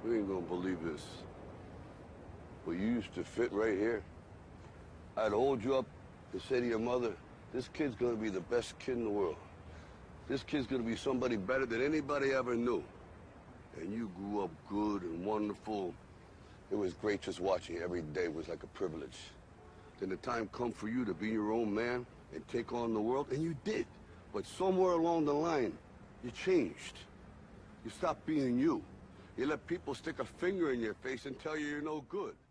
You ain't gonna believe this. But you used to fit right here. I'd hold you up to say to your mother, this kid's gonna be the best kid in the world. This kid's gonna be somebody better than anybody ever knew. And you grew up good and wonderful. It was great just watching you every day. It was like a privilege. Then the time come for you to be your own man and take on the world, and you did. But somewhere along the line, you changed. You stopped being you. You let people stick a finger in your face and tell you you're no good.